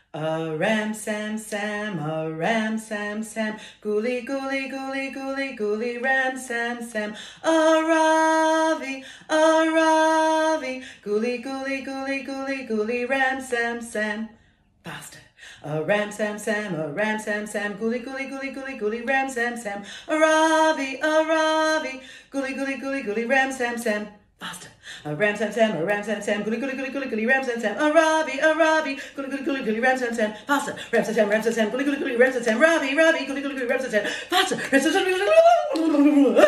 A ram sam sam, a ram sam sam, gooly gooly gooly gooly gooly ram sam sam. A Ravi, gooly gooly gooly gooly gooly ram sam sam. Faster. A ram sam sam, a ram sam sam, gooly gooly gooly gooly gooly ram sam sam. A Ravi, gooly gooly gooly gooly ram sam sam. Faster. A ram sam sam, a ram sam sam, gooly gooly gooly gooly gooly ram sam sam. A Ravi, gooly gooly gooly gooly ram sam sam. Faster. Ram sam sam, gooly gooly gooly ram sam sam. Ravi, gooly gooly gooly ram sam sam. Faster. Ram sam sam.